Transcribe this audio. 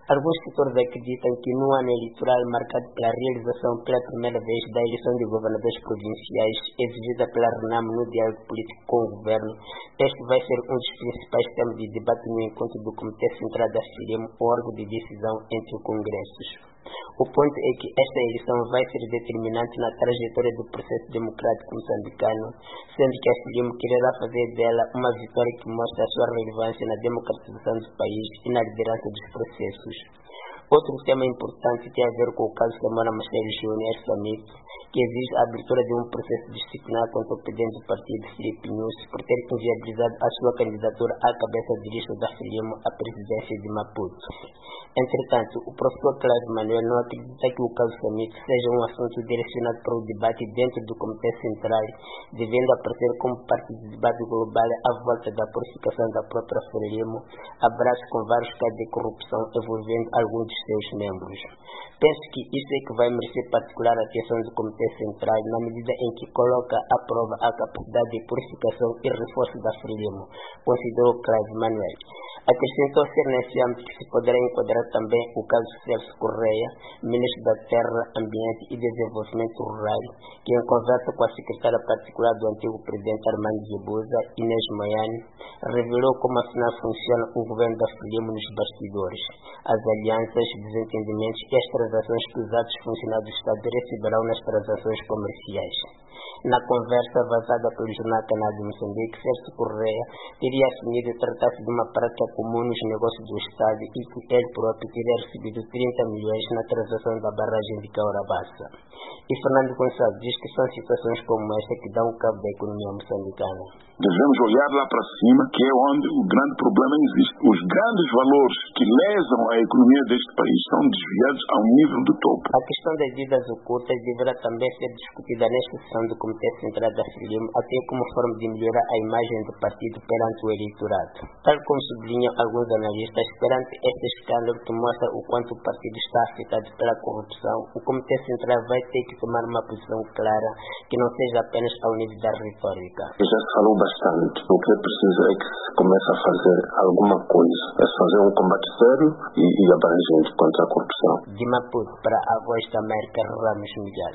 Alguns setores acreditam que no ano eleitoral marcado pela realização pela primeira vez da eleição de governadores provinciais exigida pela RENAM no diálogo político com o governo, este vai ser um dos principais temas de debate no encontro do Comitê Central da FRELIMO, o órgão de decisão entre os congressos. O ponto é que esta eleição vai ser determinante na trajetória do processo democrático moçambicano, sendo que a FRELIMO quererá fazer dela uma vitória que mostra a sua relevância na democratização do país e na liderança dos processos. Outro tema importante tem a ver com o caso Samora Machel Júnior Samit, que exige a abertura de um processo disciplinar contra o presidente do partido, Filipe Nunes, por ter inviabilizado a sua candidatura à cabeça de lista da FRELIMO à presidência de Maputo. Entretanto, o professor Cláudio Manuel não acredita que o caso Samit seja um assunto direcionado para o debate dentro do Comitê Central, devendo aparecer como parte do debate global à volta da purificação da própria FRELIMO, abraço com vários casos de corrupção envolvendo alguns dos seus membros. Penso que isso é que vai merecer particular atenção do Comitê Central, na medida em que coloca à prova a capacidade de purificação e reforço da FRELIMO, considerou Cláudio Manuel. Acrescentou ser nesse âmbito que se poderá enquadrar também o caso Celso Correia, ministro da Terra, Ambiente e Desenvolvimento Rural, que em conversa com a secretária particular do antigo presidente Armando Guebuza, Inês Moiane, revelou como afinal funciona o governo da FRELIMO nos bastidores, as alianças, desentendimentos e as transações que os altos funcionários do Estado receberão nas transações comerciais. Na conversa vazada pelo jornal Canal de Moçambique, Celso Correia teria assumido tratar-se de uma prática comum nos negócios do Estado e que ele próprio teria recebido 30 milhões na transação da barragem de Caurabassa. E Fernando Gonçalves diz que são situações como esta que dão cabo da economia moçambicana. Devemos olhar lá para cima, que é onde o grande problema existe. Os grandes valores que lesam a economia deste país são desviados ao nível do topo. A questão das dívidas ocultas deverá também ser discutida nesta sessão do Comitê Central da FRELIMO, até como forma de melhorar a imagem do partido perante o eleitorado. Tal como sublinham alguns analistas, perante este escândalo que mostra o quanto o partido está afetado pela corrupção, o Comitê Central vai ter que tomar uma posição clara, que não seja apenas ao nível da retórica. Já se falou bastante. O que é preciso é que se comece a fazer alguma coisa. É fazer um combate sério e abrangente contra a corrupção. De Maputo para a Voz da América, Ramos Miguel.